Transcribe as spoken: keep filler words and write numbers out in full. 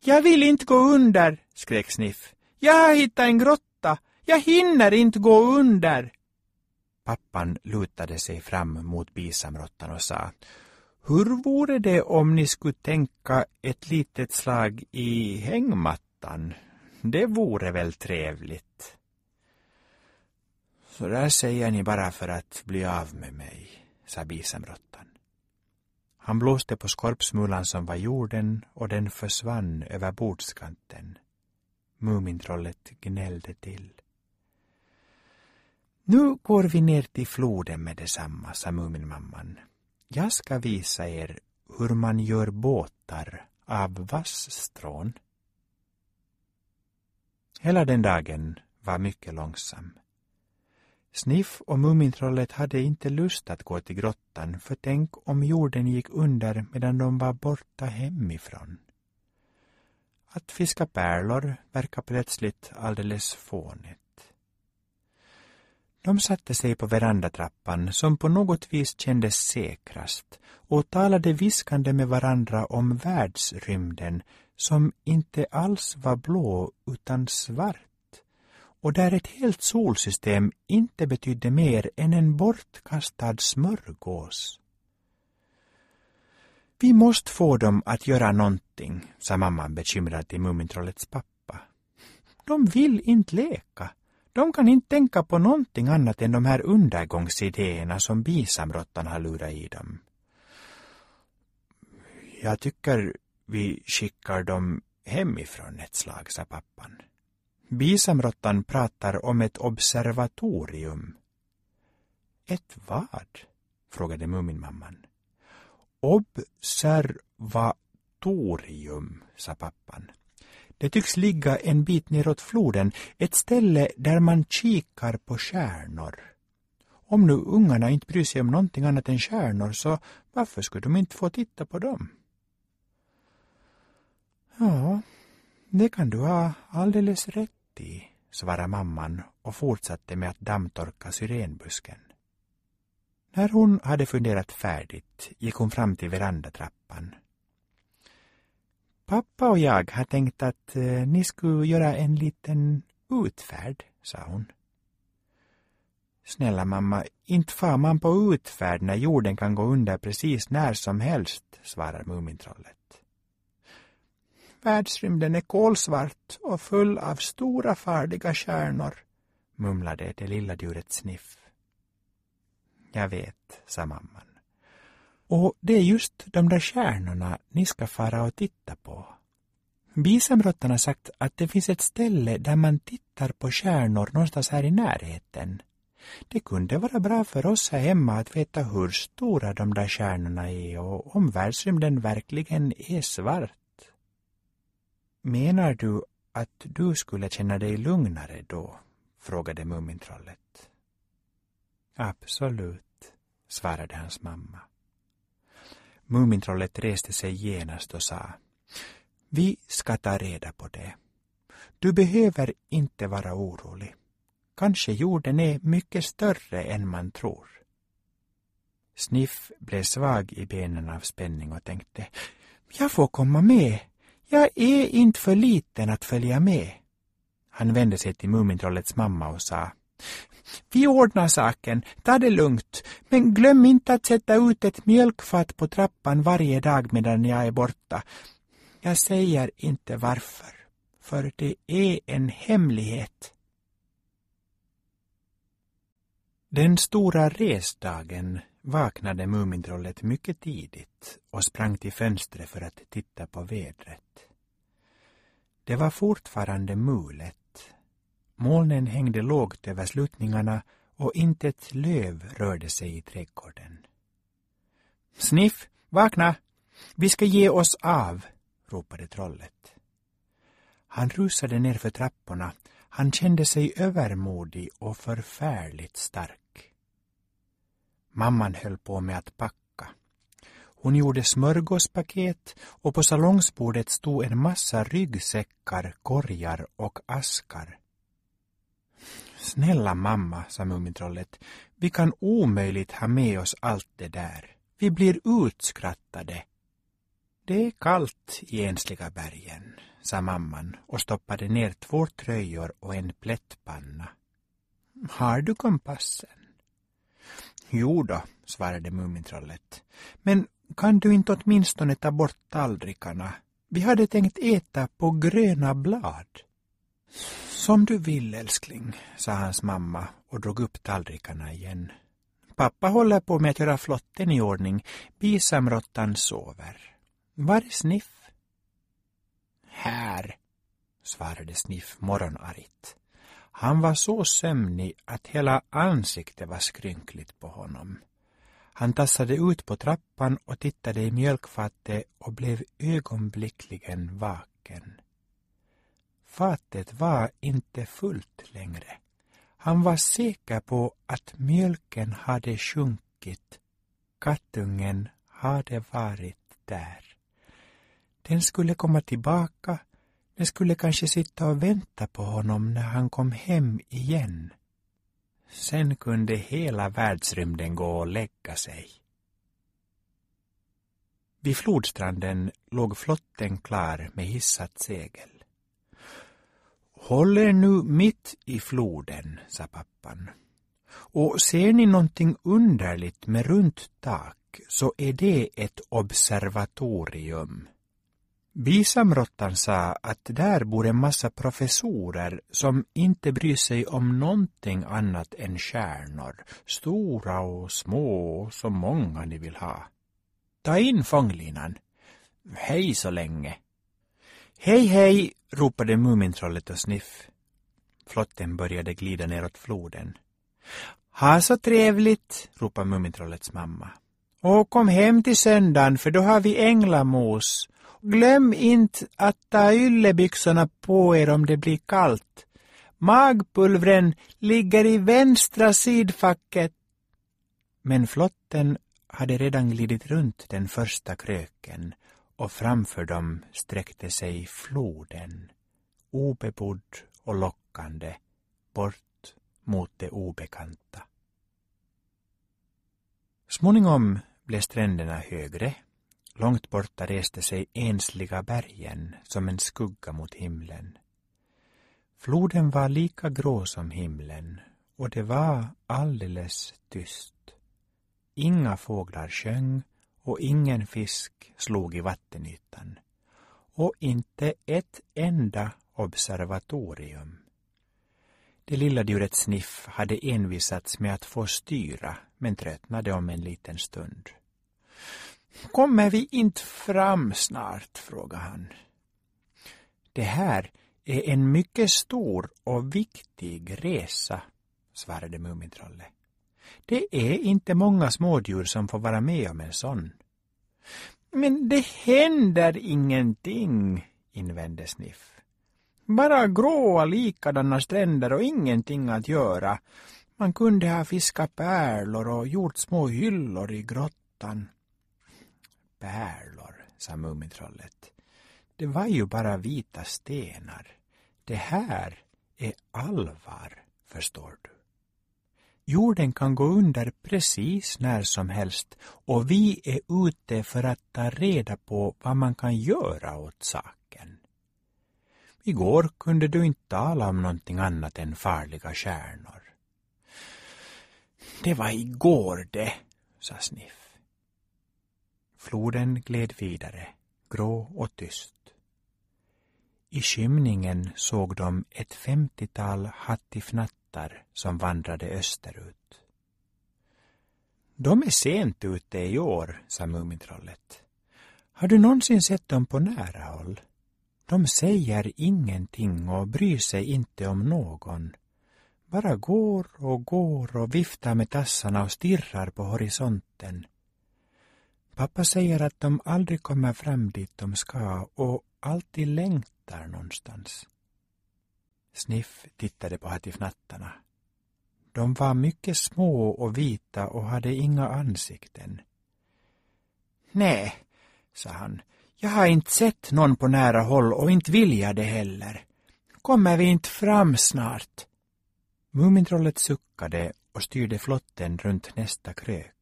Jag vill inte gå under, skrek Sniff. Jag har hittat en grotta. Jag hinner inte gå under. Pappan lutade sig fram mot bisamråttan och sa: Hur vore det om ni skulle tänka ett litet slag i hängmattan? Det vore väl trevligt. Så där säger ni bara för att bli av med mig, sa bisamråttan. Han blåste på skorpsmulan som var jorden och den försvann över bordskanten. Mumintrollet gnällde till. Nu går vi ner till floden med detsamma, sa Muminmamman. Jag ska visa er hur man gör båtar av vassstrån. Hela den dagen var mycket långsam. Sniff och Mumintrollet hade inte lust att gå till grottan, för tänk om jorden gick under medan de var borta hemifrån. Att fiska pärlor verkar plötsligt alldeles fånigt. De satte sig på verandatrappan som på något vis kändes säkrast och talade viskande med varandra om världsrymden som inte alls var blå utan svart, och där ett helt solsystem inte betydde mer än en bortkastad smörgås. Vi måste få dem att göra någonting, sa mamman bekymrad till Mumintrollets pappa. De vill inte leka. De kan inte tänka på någonting annat än de här undergångsidéerna som bisamråttan har lurat i dem. Jag tycker vi skickar dem hemifrån ett slag, sa pappan. Bisamråttan pratar om ett observatorium. Ett vad? Frågade Muminmamman. Observatorium, sa pappan. Det tycks ligga en bit neråt floden, ett ställe där man kikar på stjärnor. Om nu ungarna inte bryr sig om någonting annat än stjärnor, så varför skulle de inte få titta på dem? Ja, det kan du ha alldeles rätt i, svarade mamman och fortsatte med att dammtorka syrenbusken. När hon hade funderat färdigt gick hon fram till verandatrappan. Pappa och jag har tänkt att eh, ni skulle göra en liten utfärd, sa hon. Snälla mamma, inte far man på utfärd när jorden kan gå under precis när som helst, svarar Mumintrollet. Världsrymden är kolsvart och full av stora farliga stjärnor, mumlade det lilla djuret Sniff. Jag vet, sa mamman. Och det är just de där stjärnorna ni ska fara och titta på. Bisamråttan har sagt att det finns ett ställe där man tittar på stjärnor någonstans här i närheten. Det kunde vara bra för oss här hemma att veta hur stora de där stjärnorna är och om världsrymden verkligen är svart. Menar du att du skulle känna dig lugnare då? Frågade Mumintrollet. Absolut, svarade hans mamma. Mumintrollet reste sig genast och sa: Vi ska ta reda på det. Du behöver inte vara orolig. Kanske jorden är mycket större än man tror. Sniff blev svag i benen av spänning och tänkte: Jag får komma med. Jag är inte för liten att följa med. Han vände sig till Mumintrollets mamma och sa: Vi ordnar saken, ta det lugnt, men glöm inte att sätta ut ett mjölkfat på trappan varje dag medan jag är borta. Jag säger inte varför, för det är en hemlighet. Den stora resdagen vaknade Mumintrollet mycket tidigt och sprang till fönstret för att titta på vädret. Det var fortfarande mulet. Molnen hängde lågt över sluttningarna och inte ett löv rörde sig i trädgården. Sniff, vakna! Vi ska ge oss av, ropade trollet. Han rusade ner för trapporna. Han kände sig övermodig och förfärligt stark. Mamman höll på med att packa. Hon gjorde smörgåspaket och på salongsbordet stod en massa ryggsäckar, korgar och askar. Snälla mamma, sa Mumintrollet, vi kan omöjligt ha med oss allt det där. Vi blir utskrattade. Det är kallt i ensliga bergen, sa mamman och stoppade ner två tröjor och en plättpanna. Har du kompassen? Jo då, svarade Mumintrollet. Men kan du inte åtminstone ta bort tallrikarna? Vi hade tänkt äta på gröna blad. Som du vill, älskling, sa hans mamma och drog upp tallrikarna igen. Pappa håller på med att göra flotten i ordning. Bisamrottan sover. Var är Sniff? Här, svarade Sniff morgonargt. Han var så sömnig att hela ansiktet var skrynkligt på honom. Han tassade ut på trappan och tittade i mjölkfatet och blev ögonblickligen vaken. Fatet var inte fullt längre. Han var säker på att mjölken hade sjunkit. Kattungen hade varit där. Den skulle komma tillbaka. Den skulle kanske sitta och vänta på honom när han kom hem igen. Sen kunde hela världsrymden gå och lägga sig. Vid flodstranden låg flotten klar med hissat segel. Håller nu mitt i floden, sa pappan. Och ser ni någonting underligt med runt tak så är det ett observatorium. Bisamrottan sa att där bor en massa professorer som inte bryr sig om någonting annat än stjärnor, stora och små och så många ni vill ha. Ta in fånglinan. Hej så länge. Hej hej, ropade Mumintrollet och Sniff. Flotten började glida neråt floden. Ha så trevligt, ropade Mumintrollets mamma. Och kom hem till söndagen för då har vi änglamos. Glöm inte att ta yllebyxorna på er om det blir kallt. Magpulvren ligger i vänstra sidfacket. Men flotten hade redan glidit runt den första kröken och framför dem sträckte sig floden, obebodd och lockande, bort mot det obekanta. Småningom blev stränderna högre. Långt borta reste sig ensliga bergen som en skugga mot himlen. Floden var lika grå som himlen och det var alldeles tyst. Inga fåglar sjöng och ingen fisk slog i vattenytan. Och inte ett enda observatorium. Det lilla djuret Sniff hade envisats med att få styra men tröttnade om en liten stund. Kommer vi inte fram snart, frågade han. Det här är en mycket stor och viktig resa, svarade Mumintrollet. Det är inte många smådjur som får vara med om en sån. Men det händer ingenting, invände Sniff. Bara gråa likadana stränder och ingenting att göra. Man kunde ha fiskat pärlor och gjort små hyllor i grottan. Pärlor, sa Mumintrollet. Det var ju bara vita stenar. Det här är allvar, förstår du. Jorden kan gå under precis när som helst och vi är ute för att ta reda på vad man kan göra åt saken. Igår kunde du inte tala om någonting annat än farliga stjärnor. Det var igår det, sa Sniff. Floden gled vidare, grå och tyst. I skymningen såg de ett femtiotal hattifnattar som vandrade österut. De är sent ute i år, sa Mumintrollet. Har du någonsin sett dem på nära håll? De säger ingenting och bryr sig inte om någon. Bara går och går och viftar med tassarna och stirrar på horisonten. Pappa säger att de aldrig kommer fram dit de ska och alltid längtar någonstans. Sniff tittade på hattifnattarna. De var mycket små och vita och hade inga ansikten. Nej, sa han, jag har inte sett någon på nära håll och inte vill jag det heller. Kommer vi inte fram snart? Mumintrollet suckade och styrde flotten runt nästa krök.